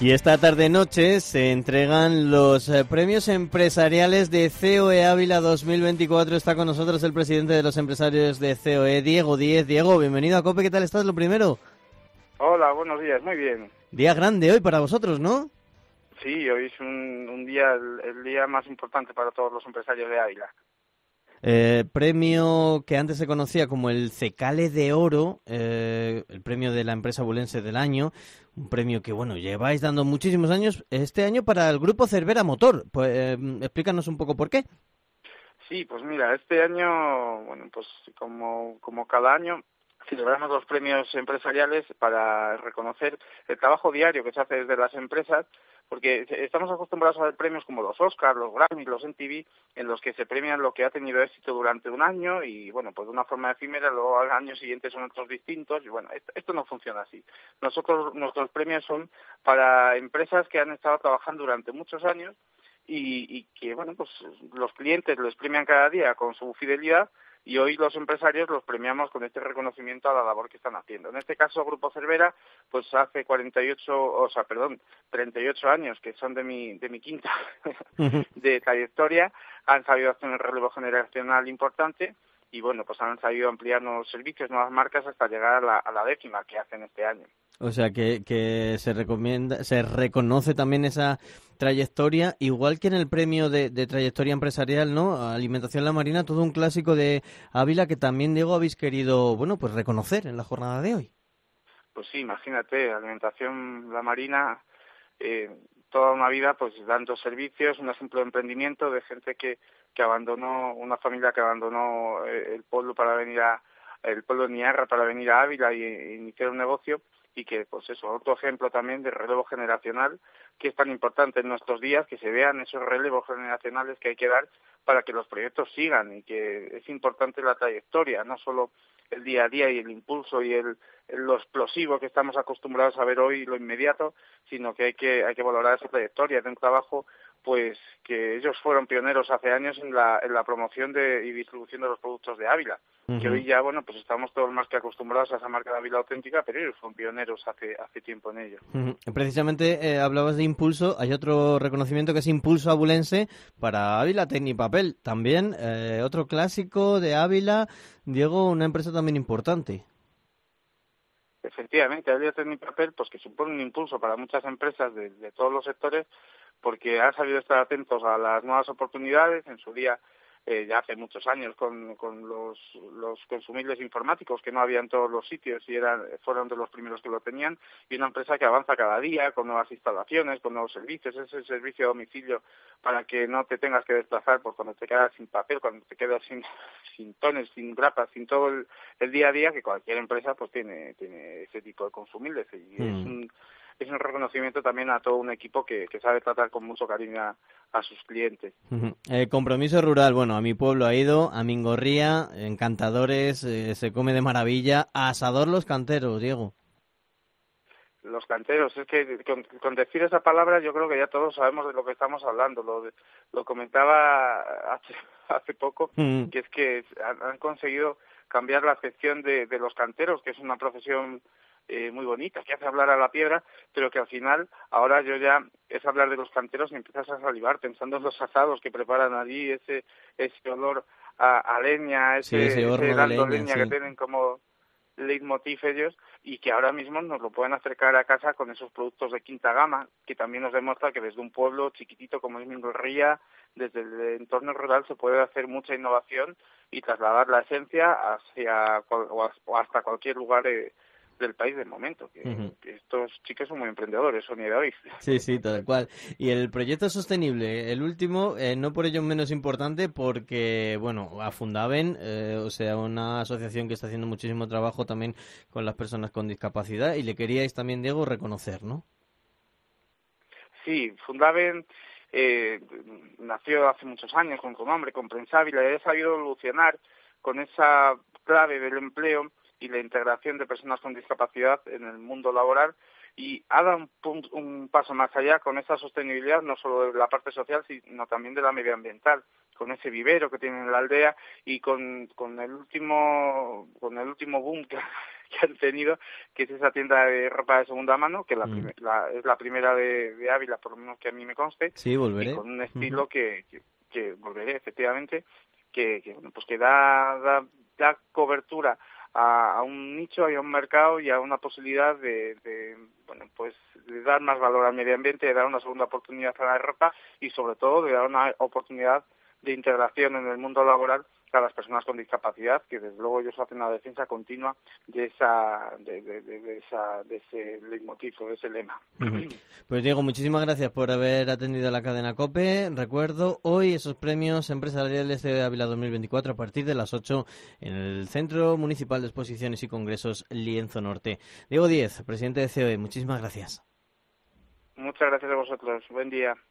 Y esta tarde-noche se entregan los premios empresariales de COE Ávila 2024. Está con nosotros el presidente de los empresarios de COE, Diego Díez. Diego, bienvenido a COPE. ¿Qué tal estás? Lo primero. Hola, buenos días. Muy bien. Día grande hoy para vosotros, ¿no? Sí, hoy es un día, el día más importante para todos los empresarios de Ávila. Premio que antes se conocía como el Cecale de Oro, el premio de la empresa abulense del año, un premio que, bueno, lleváis dando muchísimos años, este año para el grupo Cervera Motor. Pues explícanos un poco por qué. Sí, pues mira, este año, bueno, pues como cada año, celebramos los premios empresariales para reconocer el trabajo diario que se hace desde las empresas, porque estamos acostumbrados a ver premios como los Oscars, los Grammy, los MTV, en los que se premian lo que ha tenido éxito durante un año y, bueno, pues de una forma efímera, luego al año siguiente son otros distintos y, bueno, esto no funciona así. Nuestros premios son para empresas que han estado trabajando durante muchos años y que, bueno, pues los clientes les premian cada día con su fidelidad y hoy los empresarios los premiamos con este reconocimiento a la labor que están haciendo. En este caso, Grupo Cervera, pues hace 38 años, que son de mi quinta de trayectoria, han sabido hacer un relevo generacional importante y, bueno, pues han sabido ampliar nuevos servicios, nuevas marcas hasta llegar a la 10ª que hacen este año. O sea, que se reconoce también esa trayectoria, igual que en el premio de trayectoria empresarial, ¿no? Alimentación La Marina, todo un clásico de Ávila que también, Diego, habéis querido, bueno, pues reconocer en la jornada de hoy. Pues sí, imagínate, Alimentación La Marina, toda una vida pues dando servicios, un ejemplo de emprendimiento de gente que abandonó, una familia que abandonó el pueblo el pueblo de Niarra para venir a Ávila y iniciar un negocio y que, pues eso, otro ejemplo también de relevo generacional que es tan importante en nuestros días, que se vean esos relevos generacionales que hay que dar para que los proyectos sigan y que es importante la trayectoria, no solo el día a día y el impulso y lo explosivo que estamos acostumbrados a ver hoy, lo inmediato, sino que hay que valorar esa trayectoria de un trabajo pues que ellos fueron pioneros hace años en la promoción y distribución de los productos de Ávila, que hoy ya, bueno, pues estamos todos más que acostumbrados a esa marca de Ávila auténtica, pero ellos fueron pioneros hace tiempo en ello. Precisamente hablabas de impulso, hay otro reconocimiento que es Impulso Abulense para Ávila Tecnipapel, también otro clásico de Ávila, Diego, una empresa también importante. Efectivamente, Ávila Tecnipapel, pues que supone un impulso para muchas empresas de todos los sectores, porque han sabido estar atentos a las nuevas oportunidades. En su día, ya hace muchos años, con los consumibles informáticos que no había en todos los sitios y fueron de los primeros que lo tenían, y una empresa que avanza cada día con nuevas instalaciones, con nuevos servicios, ese servicio a domicilio para que no te tengas que desplazar por cuando te quedas sin papel, cuando te quedas sin tones, sin grapas, sin todo el día a día, que cualquier empresa pues tiene ese tipo de consumibles y es un reconocimiento también a todo un equipo que sabe tratar con mucho cariño a sus clientes. Compromiso rural, bueno, a mi pueblo ha ido, a Mingorría, encantadores, se come de maravilla, asador los canteros, Diego. Los canteros, es que con decir esa palabra yo creo que ya todos sabemos de lo que estamos hablando. Lo comentaba hace poco, que es que han conseguido cambiar la acepción de los canteros, que es una profesión muy bonita, que hace hablar a la piedra, pero que al final, ahora yo ya es hablar de los canteros y empiezas a salivar pensando en los asados que preparan allí, ese olor a leña, ese horno de dando leña, leña que sí. tienen como leitmotiv ellos, y que ahora mismo nos lo pueden acercar a casa con esos productos de quinta gama, que también nos demuestra que desde un pueblo chiquitito como es Mingorría, desde el entorno rural se puede hacer mucha innovación y trasladar la esencia o hasta cualquier lugar del país del momento, que estos chicos son muy emprendedores, son ideales. Sí, sí, tal cual. Y el proyecto sostenible, el último, no por ello menos importante, porque, bueno, a Fundaven, o sea, una asociación que está haciendo muchísimo trabajo también con las personas con discapacidad, y le queríais también, Diego, reconocer, ¿no? Sí, Fundaven nació hace muchos años con su nombre, con Prensávila, y ha sabido evolucionar con esa clave del empleo y la integración de personas con discapacidad en el mundo laboral, y ha dado un paso más allá con esa sostenibilidad, no solo de la parte social, sino también de la medioambiental, con ese vivero que tiene en la aldea y con el último boom que han tenido, que es esa tienda de ropa de segunda mano, que es la primera de Ávila, por lo menos que a mí me conste, sí, volveré. Y con un estilo que volveré, efectivamente, bueno, pues que da cobertura a un nicho y a un mercado y a una posibilidad de bueno, pues de dar más valor al medio ambiente, de dar una segunda oportunidad a la ropa y sobre todo de dar una oportunidad de integración en el mundo laboral a las personas con discapacidad, que desde luego ellos hacen una defensa continua de ese leitmotiv, de ese lema. Pues Diego, muchísimas gracias por haber atendido la cadena COPE. Recuerdo hoy esos premios empresariales de Ávila 2024 a partir de las 8 en el Centro Municipal de Exposiciones y Congresos Lienzo Norte. Diego Díez, presidente de COE, muchísimas gracias. Muchas gracias a vosotros. Buen día.